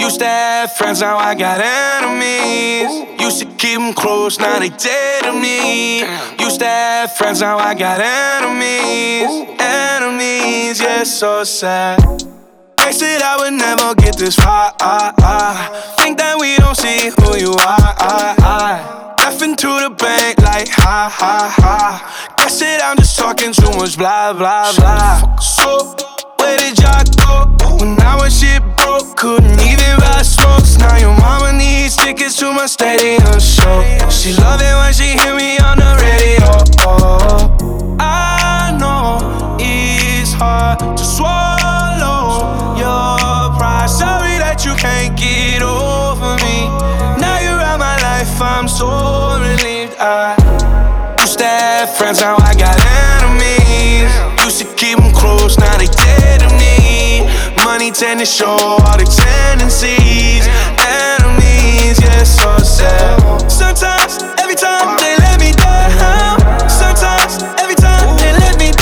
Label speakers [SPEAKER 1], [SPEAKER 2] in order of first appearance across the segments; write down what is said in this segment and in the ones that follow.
[SPEAKER 1] Used to have friends, now I got enemies. Used to keep them close, now they dead to me. Used to have friends, now I got enemies. Enemies, yeah, so sad. They said I would never get this far. Think that we don't see who you are. Left into the bank like ha. Guess that I'm just talking too much blah, blah, blah. So, where did y'all go? When I was shit broke, couldn't even buy smokes. Now your mama needs tickets to my stadium show. She love it when she hear me on the radio. I know it's hard to swallow your pride. Sorry that you can't get over me. Now you're out my life, I'm so relieved. I used to have friends, now I got enemies. Used to keep them close, now they dead to me. Money tend to show all the tendencies. Enemies, yeah, so sad. Sometimes, every time they let me down. Sometimes, every time they let me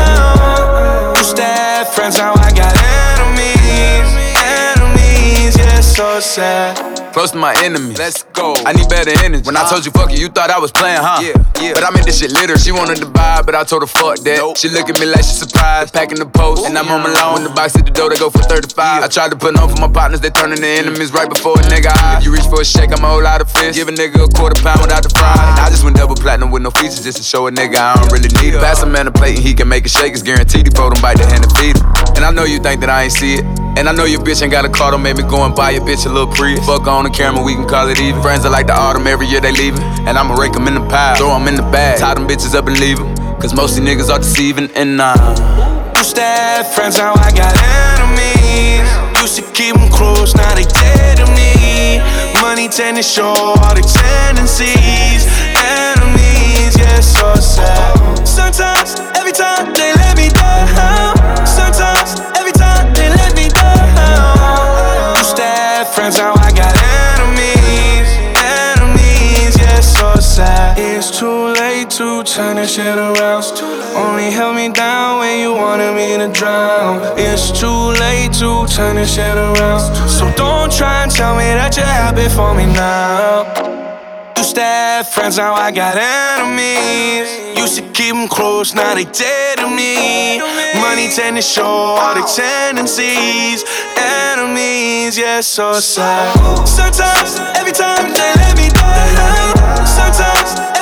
[SPEAKER 1] down. Used to have friends, now I got enemies. Enemies, yeah, so sad.
[SPEAKER 2] Close to my enemies, let's go. I need better energy. When I told you fuck you, you thought I was playing, huh? Yeah. But I made this shit litter. She wanted to vibe, but I told her fuck that. Nope. She look at me like she surprised. Packing the post, and I'm on my loan. When the box hit the door, they go for 35. I tried to put on for my partners, they turn into enemies right before a nigga eye. If you reach for a shake, I'ma hold out a fist. Give a nigga a £1/4 without the fry. And I just went double platinum with no features just to show a nigga I don't really need it. Pass a man a plate and he can make it shake. It's guaranteed he fold him, bite the hand and feed him. And I know you think that I ain't see it. And I know your bitch ain't got a car, don't make me go and buy your bitch a little Prius. Fuck on the camera, we can call it even. Friends are like the autumn, every year they leaving. And I'ma rake them in the pile, throw them in the bag, tie them bitches up and leave them. Cause most of these niggas are deceiving and
[SPEAKER 1] used to have friends, now I got enemies. Used to keep them close, now they dead to me. Money tend to show all the tendencies. Enemies, yeah, so sad. Sometimes, every time they let me down. Sometimes, every time they let me down. Used to have friends, now I got enemies. Enemies, yeah, so sad. It's too late to turn this shit around. Only held me down when you wanted me to drown. It's too late to turn this shit around. So don't try and tell me that you're happy for me now. Used to have friends, now I got enemies. Used to keep them close, now they dead to me. Money tend to show all the tendencies. Enemies, yeah, so sad. Sometimes, every time they let me down. Sometimes,